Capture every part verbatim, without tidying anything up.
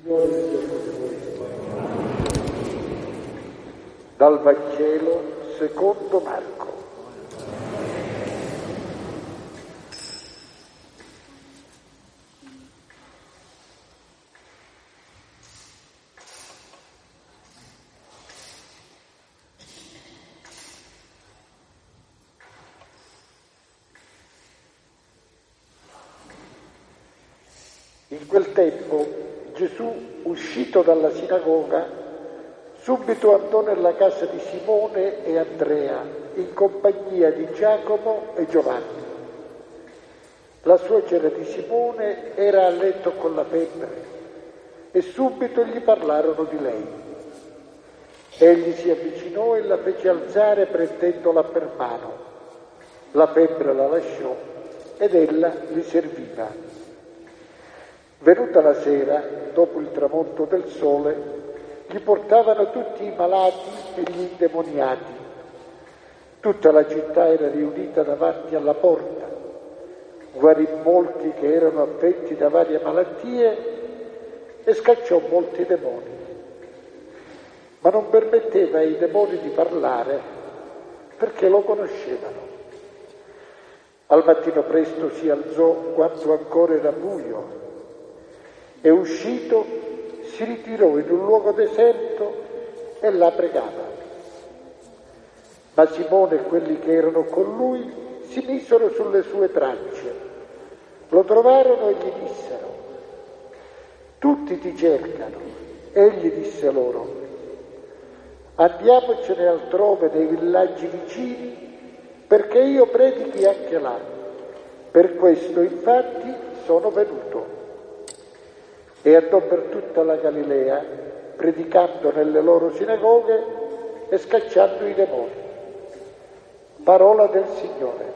Dal Vangelo secondo Marco. In quel tempo Gesù, uscito dalla sinagoga, subito andò nella casa di Simone e Andrea, in compagnia di Giacomo e Giovanni. La suocera di Simone era a letto con la febbre e subito gli parlarono di lei. Egli si avvicinò e la fece alzare prendendola per mano. La febbre la lasciò ed ella gli serviva. Venuta la sera, dopo il tramonto del sole, gli portavano tutti i malati e gli indemoniati. Tutta la città era riunita davanti alla porta. Guarì molti che erano affetti da varie malattie e scacciò molti demoni. Ma non permetteva ai demoni di parlare perché lo conoscevano. Al mattino presto si alzò quando ancora era buio e uscito si ritirò in un luogo deserto e là pregava. Ma Simone e quelli che erano con lui si misero sulle sue tracce, lo trovarono e gli dissero: tutti ti cercano. Egli disse loro: andiamocene altrove nei villaggi vicini perché io predichi anche là. Per questo infatti sono venuto. E andò per tutta la Galilea, predicando nelle loro sinagoghe e scacciando i demoni. Parola del Signore.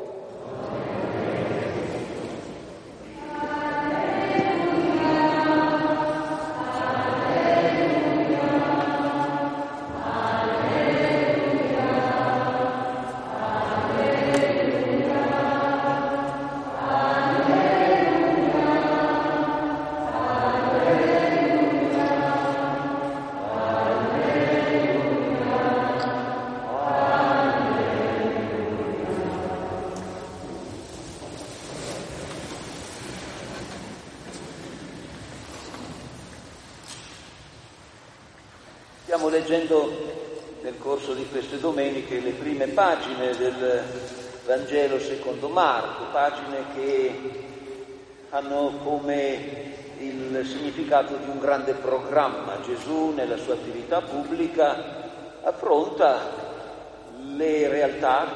Stiamo leggendo nel corso di queste domeniche le prime pagine del Vangelo secondo Marco, pagine che hanno come il significato di un grande programma. Gesù nella sua attività pubblica affronta le realtà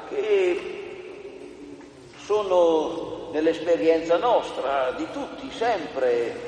che sono nell'esperienza nostra, di tutti, sempre,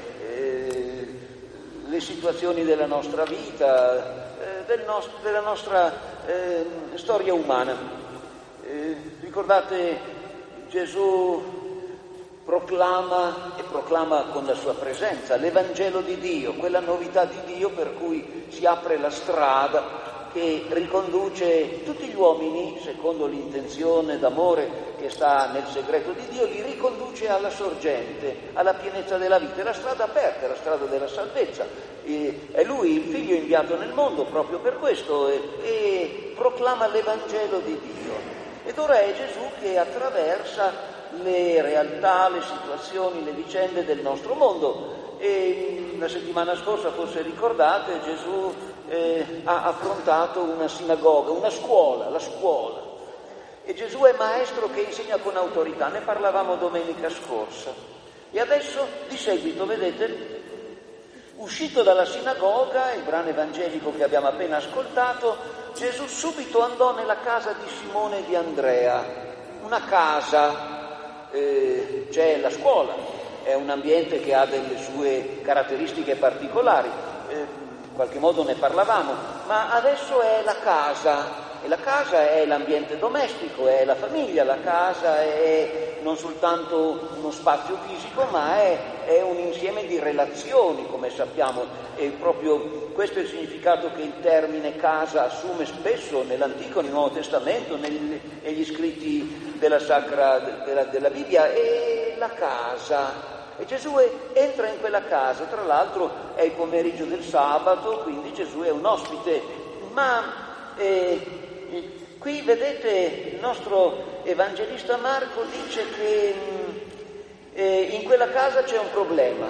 le situazioni della nostra vita, eh, del nost- della nostra eh, storia umana. Eh, ricordate, Gesù proclama e proclama con la sua presenza l'Evangelo di Dio, quella novità di Dio per cui si apre la strada che riconduce tutti gli uomini, secondo l'intenzione d'amore che sta nel segreto di Dio, li riconduce alla sorgente, alla pienezza della vita. È la strada aperta, è la strada della salvezza. E è Lui, il Figlio inviato nel mondo proprio per questo, e, e proclama l'Evangelo di Dio. Ed ora è Gesù che attraversa le realtà, le situazioni, le vicende del nostro mondo. E la settimana scorsa, forse ricordate, Gesù eh, ha affrontato una sinagoga, una scuola, la scuola. E Gesù è maestro che insegna con autorità, ne parlavamo domenica scorsa. E adesso, di seguito, vedete, uscito dalla sinagoga, il brano evangelico che abbiamo appena ascoltato, Gesù subito andò nella casa di Simone e di Andrea, una casa, eh, c'è la scuola, è un ambiente che ha delle sue caratteristiche particolari, eh, in qualche modo ne parlavamo, ma adesso è la casa. E la casa è l'ambiente domestico, è la famiglia, la casa è non soltanto uno spazio fisico, ma è, è un insieme di relazioni, come sappiamo. E proprio questo è il significato che il termine casa assume spesso nell'Antico e nel Nuovo Testamento, negli, negli scritti della Sacra, della, della Bibbia. E la casa E Gesù è, entra in quella casa, tra l'altro è il pomeriggio del sabato, quindi Gesù è un ospite, ma eh, qui vedete il nostro evangelista Marco dice che eh, in quella casa c'è un problema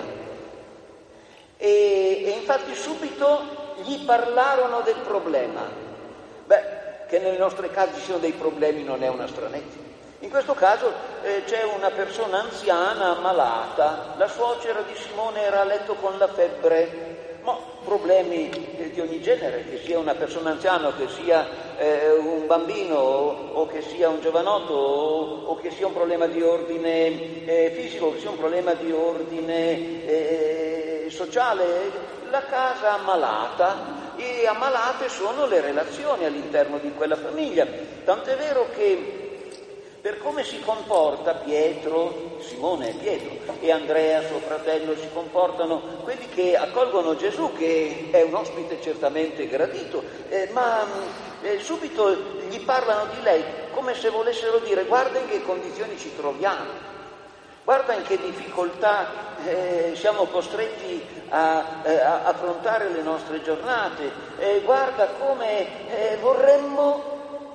e, e infatti subito gli parlarono del problema. Beh, che nelle nostre case ci siano dei problemi non è una stranezza. In questo caso eh, c'è una persona anziana ammalata, la suocera di Simone era a letto con la febbre, ma problemi eh, di ogni genere, che sia una persona anziana, che sia eh, un bambino o, o che sia un giovanotto o, o che sia un problema di ordine eh, fisico, o che sia un problema di ordine eh, sociale, la casa ammalata. E ammalate sono le relazioni all'interno di quella famiglia, tant'è vero che per come si comporta Pietro, Simone e Pietro e Andrea, suo fratello, si comportano quelli che accolgono Gesù, che è un ospite certamente gradito, eh, ma eh, subito gli parlano di lei come se volessero dire: guarda in che condizioni ci troviamo, guarda in che difficoltà eh, siamo costretti a, eh, a affrontare le nostre giornate, eh, guarda come eh, vorremmo,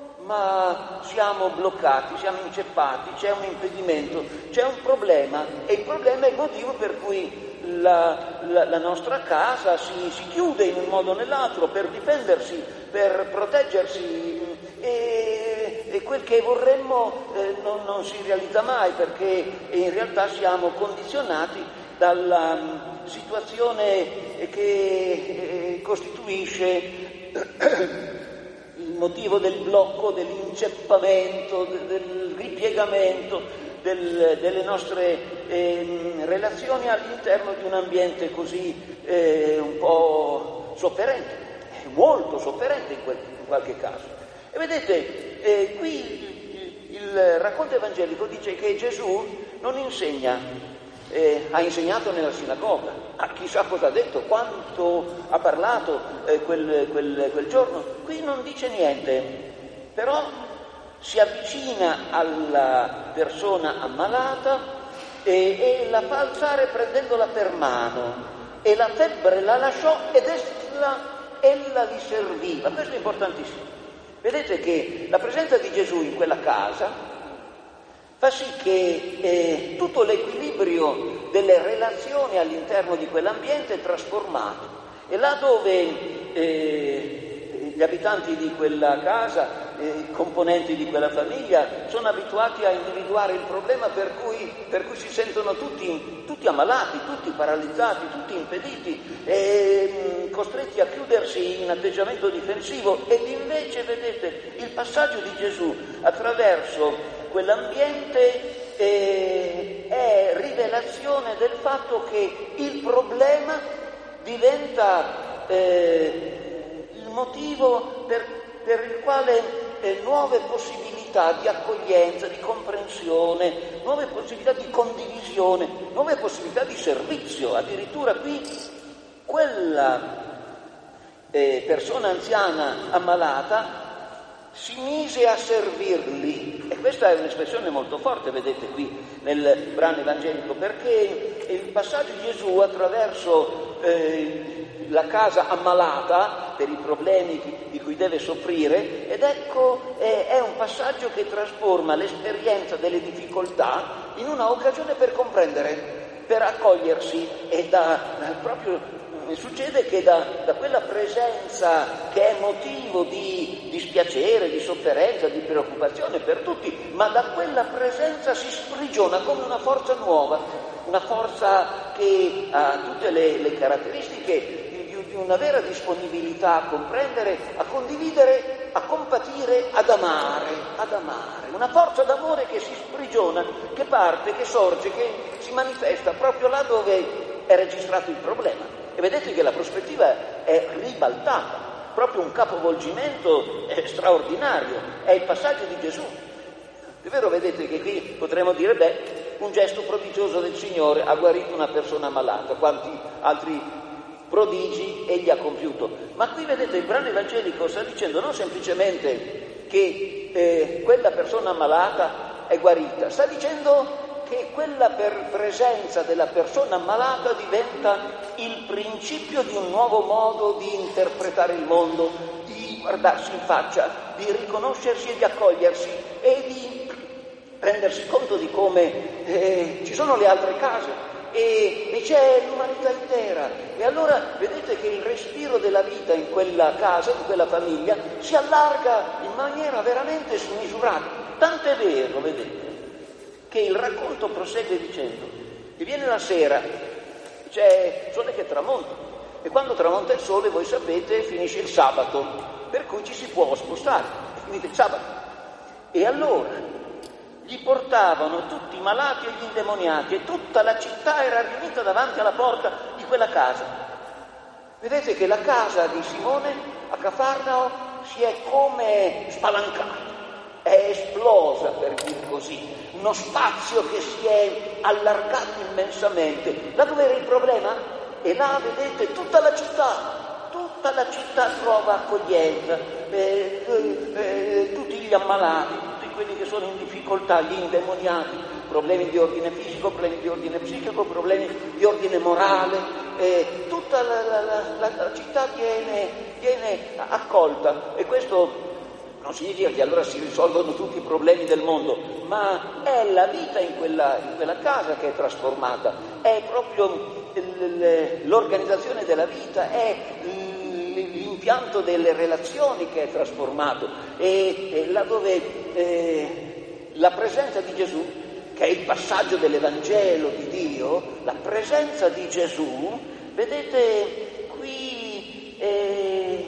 ma siamo bloccati, siamo inceppati, c'è un impedimento, c'è un problema, e il problema è il motivo per cui la, la, la nostra casa si, si chiude in un modo o nell'altro per difendersi, per proteggersi, e, e quel che vorremmo eh, non, non si realizza mai, perché in realtà siamo condizionati dalla um, situazione che eh, costituisce il motivo del blocco, dell'inceppamento, del, del ripiegamento del, delle nostre eh, relazioni all'interno di un ambiente così eh, un po' sofferente, molto sofferente in, quel, in qualche caso. E vedete, eh, qui il, il racconto evangelico dice che Gesù non insegna, eh, ha insegnato nella sinagoga, ah, chissà cosa ha detto, quanto ha parlato eh, quel, quel, quel giorno, qui non dice niente, però si avvicina alla persona ammalata e, e la fa alzare prendendola per mano, e la febbre la lasciò ed ella, ella li serviva. Questo è importantissimo. Vedete che la presenza di Gesù in quella casa fa sì che eh, tutto l'equilibrio delle relazioni all'interno di quell'ambiente è trasformato, e là dove eh, gli abitanti di quella casa, eh, i componenti di quella famiglia sono abituati a individuare il problema per cui, per cui si sentono tutti, tutti ammalati, tutti paralizzati, tutti impediti, eh, costretti a chiudersi in atteggiamento difensivo, ed invece vedete il passaggio di Gesù attraverso quell'ambiente eh, è rivelazione del fatto che il problema diventa eh, il motivo per, per il quale eh, nuove possibilità di accoglienza, di comprensione, nuove possibilità di condivisione, nuove possibilità di servizio. Addirittura qui quella eh, persona anziana ammalata si mise a servirli, e questa è un'espressione molto forte, vedete qui nel brano evangelico, perché il passaggio di Gesù attraverso eh, la casa ammalata per i problemi di cui deve soffrire, ed ecco eh, è un passaggio che trasforma l'esperienza delle difficoltà in una occasione per comprendere, per accogliersi, e da proprio succede che da, da quella presenza che è motivo di dispiacere, di sofferenza, di preoccupazione per tutti, ma da quella presenza si sprigiona come una forza nuova, una forza che ha tutte le, le caratteristiche di, di una vera disponibilità a comprendere, a condividere, a compatire, ad amare, ad amare, una forza d'amore che si sprigiona, che parte, che sorge, che si manifesta proprio là dove è registrato il problema. E vedete che la prospettiva è ribaltata, proprio un capovolgimento straordinario, è il passaggio di Gesù. È vero, vedete che qui potremmo dire, beh, un gesto prodigioso del Signore ha guarito una persona malata, quanti altri prodigi egli ha compiuto. Ma qui vedete il brano evangelico sta dicendo non semplicemente che eh, quella persona malata è guarita, sta dicendo che quella per presenza della persona ammalata diventa il principio di un nuovo modo di interpretare il mondo, di guardarsi in faccia, di riconoscersi e di accogliersi e di rendersi conto di come eh, ci sono le altre case e, e c'è l'umanità intera. E allora vedete che il respiro della vita in quella casa, in quella famiglia, si allarga in maniera veramente smisurata. Tant'è vero, vedete, che il racconto prosegue dicendo che viene la sera, c'è il sole che tramonta, e quando tramonta il sole, voi sapete, finisce il sabato, per cui ci si può spostare, è finito il sabato. E allora gli portavano tutti i malati e gli indemoniati e tutta la città era riunita davanti alla porta di quella casa. Vedete che la casa di Simone a Cafarnao si è come spalancata, è esplosa, per dir così, uno spazio che si è allargato immensamente. Da dove era il problema? E là vedete tutta la città, tutta la città trova accoglienza, eh, eh, eh, tutti gli ammalati, tutti quelli che sono in difficoltà, gli indemoniati, problemi di ordine fisico, problemi di ordine psichico, problemi di ordine morale, eh, tutta la, la, la, la città viene, viene accolta. E questo non significa che allora si risolvono tutti i problemi del mondo, ma è la vita in quella, in quella casa che è trasformata, è proprio l'organizzazione della vita, è l'impianto delle relazioni che è trasformato. E, e laddove eh, la presenza di Gesù, che è il passaggio dell'Evangelo di Dio, la presenza di Gesù, vedete qui eh,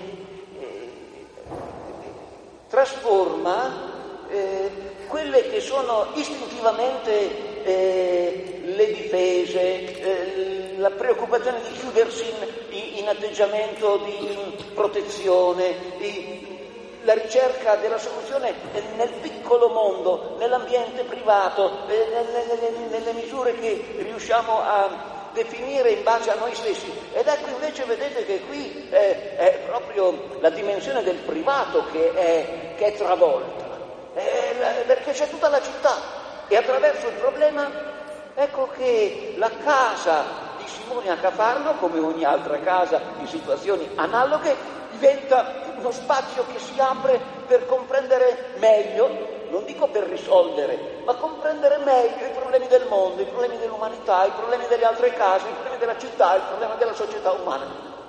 trasforma eh, quelle che sono istintivamente eh, le difese, eh, la preoccupazione di chiudersi in, in atteggiamento di protezione, di, la ricerca della soluzione nel piccolo mondo, nell'ambiente privato, eh, nelle, nelle, nelle misure che riusciamo a definire in base a noi stessi. Ed ecco invece vedete che qui è, è proprio la dimensione del privato che è, che è travolta, è, perché c'è tutta la città e attraverso il problema ecco che la casa di Simone a Cafarno, come ogni altra casa in situazioni analoghe, diventa uno spazio che si apre per comprendere meglio, non dico per risolvere, ma comprendere meglio i problemi del mondo, i problemi dell'umanità, i problemi delle altre case, i problemi della città, il problema della società umana.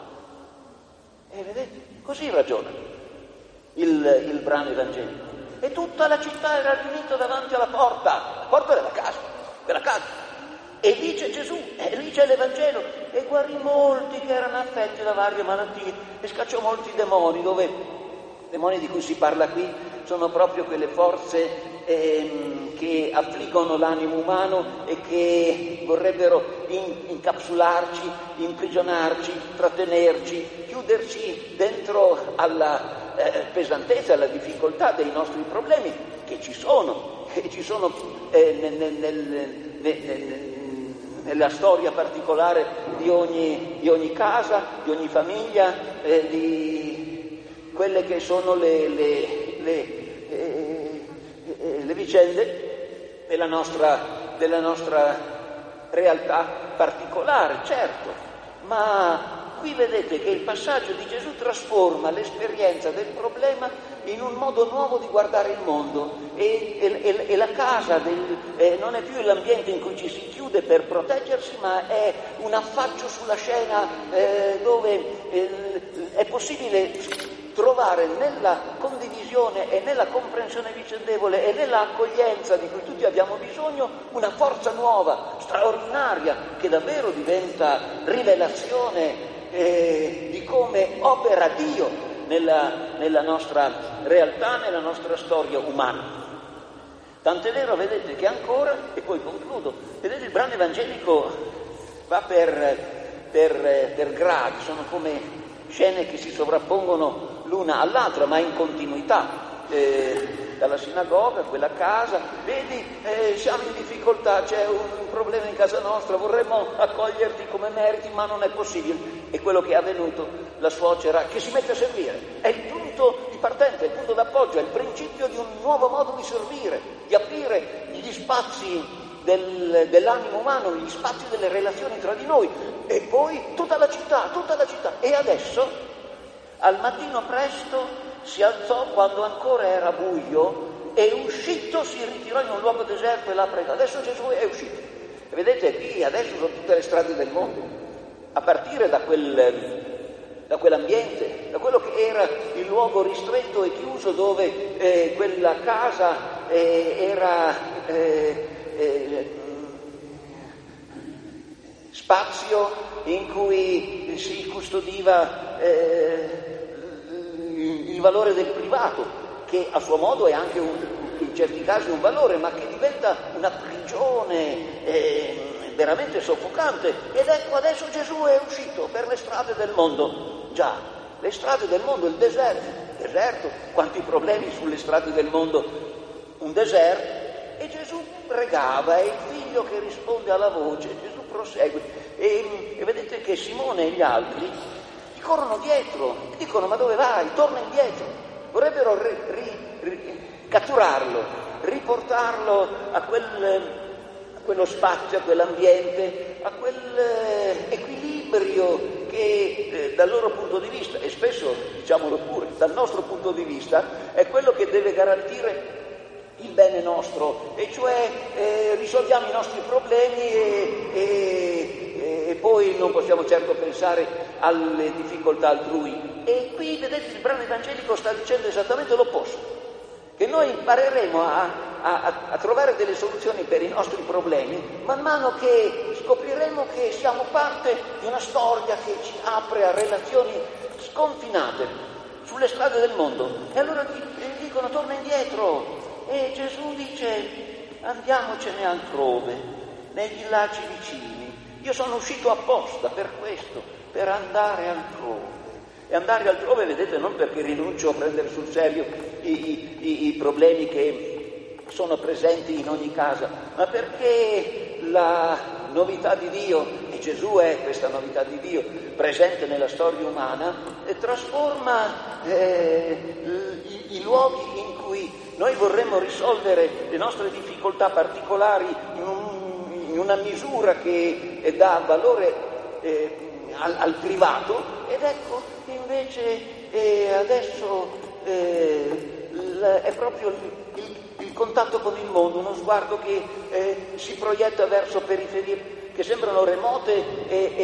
E vedete, così ragiona il, il brano evangelico. E tutta la città era riunita davanti alla porta, la porta della casa, quella casa. E lì c'è Gesù, e lì c'è l'Evangelo, e guarì molti che erano affetti da varie malattie, e scacciò molti demoni, dove demoni di cui si parla qui sono proprio quelle forze ehm, che affliggono l'animo umano e che vorrebbero in, incapsularci, imprigionarci, trattenerci, chiuderci dentro alla eh, pesantezza, alla difficoltà dei nostri problemi, che ci sono, che ci sono eh, nel, nel, nel, nel nella storia particolare di ogni, di ogni casa, di ogni famiglia, eh, di quelle che sono le, le, le, eh, eh, le vicende della nostra, della nostra realtà particolare, certo, ma qui vedete che il passaggio di Gesù trasforma l'esperienza del problema in un modo nuovo di guardare il mondo e, e, e la casa del, eh, non è più l'ambiente in cui ci si chiude per proteggersi, ma è un affaccio sulla scena eh, dove eh, è possibile trovare nella condivisione e nella comprensione vicendevole e nella accoglienza di cui tutti abbiamo bisogno una forza nuova, straordinaria, che davvero diventa rivelazione eh, di come opera Dio nella, nella nostra realtà, nella nostra storia umana. Tant'è vero, vedete, che ancora, e poi concludo, vedete il brano evangelico va per, per, per gradi, sono come scene che si sovrappongono l'una all'altra, ma in continuità. Eh, dalla sinagoga a quella casa, vedi, eh, siamo in difficoltà, c'è un, un problema in casa nostra, vorremmo accoglierti come meriti, ma non è possibile. E quello che è avvenuto, la suocera che si mette a servire, è il punto di partenza, è il punto d'appoggio, è il principio di un nuovo modo di servire, di aprire gli spazi del, dell'animo umano, gli spazi delle relazioni tra di noi, e poi tutta la città, tutta la città. E adesso, al mattino presto, si alzò quando ancora era buio e uscito si ritirò in un luogo deserto e l'ha pregato. Adesso Gesù è uscito. E vedete, qui adesso sono tutte le strade del mondo, a partire da quel... da quell'ambiente, da quello che era il luogo ristretto e chiuso dove eh, quella casa eh, era eh, eh, spazio in cui si custodiva eh, il valore del privato, che a suo modo è anche un, in certi casi un valore, ma che diventa una prigione eh, veramente soffocante. Ed ecco, adesso Gesù è uscito per le strade del mondo. Già, le strade del mondo, il deserto, il deserto, quanti problemi sulle strade del mondo, un deserto, e Gesù pregava, è il figlio che risponde alla voce, Gesù prosegue, e, e vedete che Simone e gli altri gli corrono dietro, e dicono: ma dove vai? Torna indietro. Vorrebbero ri, ri, ri, catturarlo, riportarlo a quel... quello spazio, a quell'ambiente, a quell'equilibrio che eh, dal loro punto di vista, e spesso, diciamolo pure, dal nostro punto di vista, è quello che deve garantire il bene nostro, e cioè eh, risolviamo i nostri problemi e, e, e poi non possiamo certo pensare alle difficoltà altrui. E qui, vedete, il brano evangelico sta dicendo esattamente l'opposto, che noi impareremo a, a, a trovare delle soluzioni per i nostri problemi man mano che scopriremo che siamo parte di una storia che ci apre a relazioni sconfinate sulle strade del mondo. E allora gli dicono: torna indietro. E Gesù dice: andiamocene altrove, nei villaggi vicini. Io sono uscito apposta per questo, per andare altrove. E andare altrove, vedete, non perché rinuncio a prendere sul serio i, i, i problemi che sono presenti in ogni casa, ma perché la novità di Dio, e Gesù è questa novità di Dio presente nella storia umana, e trasforma eh, i, i luoghi in cui noi vorremmo risolvere le nostre difficoltà particolari in, un, in una misura che dà valore eh, al, al privato, ed ecco invece eh, adesso eh, l, è proprio il, il, il contatto con il mondo, uno sguardo che eh, si proietta verso periferie che sembrano remote e,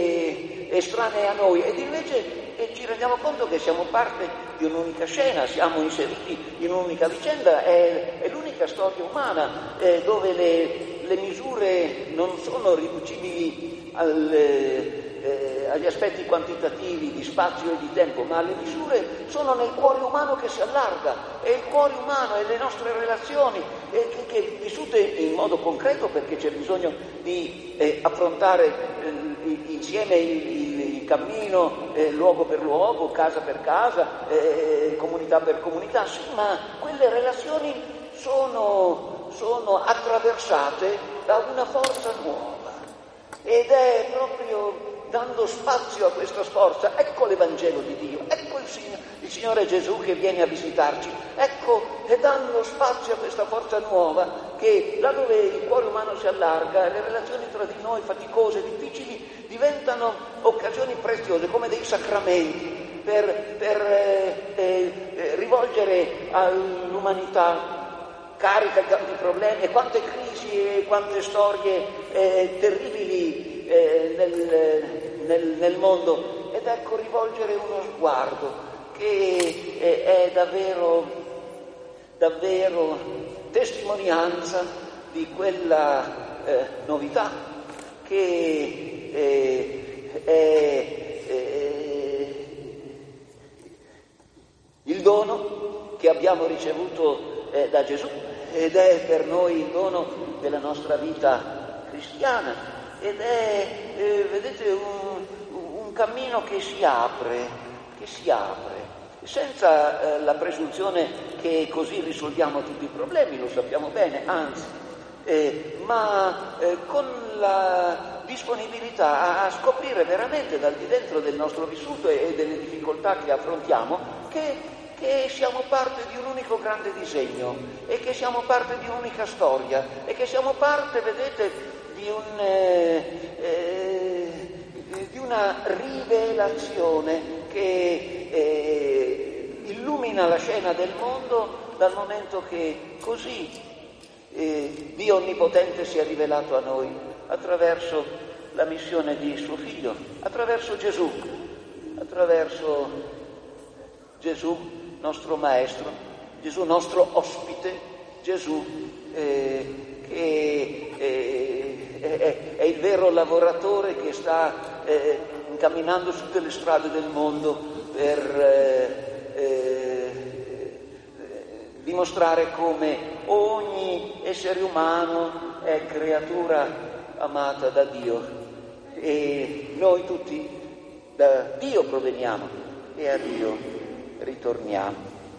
e estranee a noi, ed invece eh, ci rendiamo conto che siamo parte di un'unica scena, siamo inseriti in un'unica vicenda, è, è l'unica storia umana eh, dove le, le misure non sono riducibili al... Eh, Eh, agli aspetti quantitativi di spazio e di tempo, ma le misure sono nel cuore umano che si allarga, e il cuore umano e le nostre relazioni eh, che, che vissute in modo concreto, perché c'è bisogno di eh, affrontare eh, insieme il, il, il cammino eh, luogo per luogo, casa per casa, eh, comunità per comunità, sì, ma quelle relazioni sono, sono attraversate da una forza nuova, ed è proprio dando spazio a questa forza, ecco l'Evangelo di Dio, ecco il, Signore, il Signore Gesù che viene a visitarci, ecco, e dando spazio a questa forza nuova che là dove il cuore umano si allarga, le relazioni tra di noi faticose, difficili, diventano occasioni preziose, come dei sacramenti per, per eh, eh, rivolgere all'umanità carica di tanti problemi, e quante crisi e quante storie eh, terribili eh, nel, nel, nel mondo, ed ecco rivolgere uno sguardo che eh, è davvero, davvero testimonianza di quella eh, novità che eh, è eh, il dono che abbiamo ricevuto eh, da Gesù, ed è per noi il dono della nostra vita cristiana, ed è, eh, vedete, un, un cammino che si apre, che si apre, senza eh, la presunzione che così risolviamo tutti i problemi, lo sappiamo bene, anzi, eh, ma eh, con la disponibilità a, a scoprire veramente dal di dentro del nostro vissuto e, e delle difficoltà che affrontiamo che che siamo parte di un unico grande disegno e che siamo parte di un'unica storia e che siamo parte, vedete, di, un, eh, eh, di una rivelazione che eh, illumina la scena del mondo dal momento che così eh, Dio Onnipotente si è rivelato a noi attraverso la missione di suo Figlio, attraverso Gesù, attraverso Gesù nostro Maestro, Gesù nostro ospite, Gesù eh, che eh, è, è il vero lavoratore che sta eh, camminando su tutte le strade del mondo per eh, eh, dimostrare come ogni essere umano è creatura amata da Dio e noi tutti da Dio proveniamo e a Dio ritorniamo.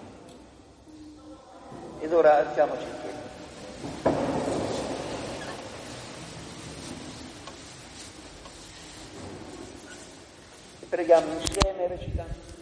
Ed ora alziamoci in piedi. E preghiamo insieme recitando.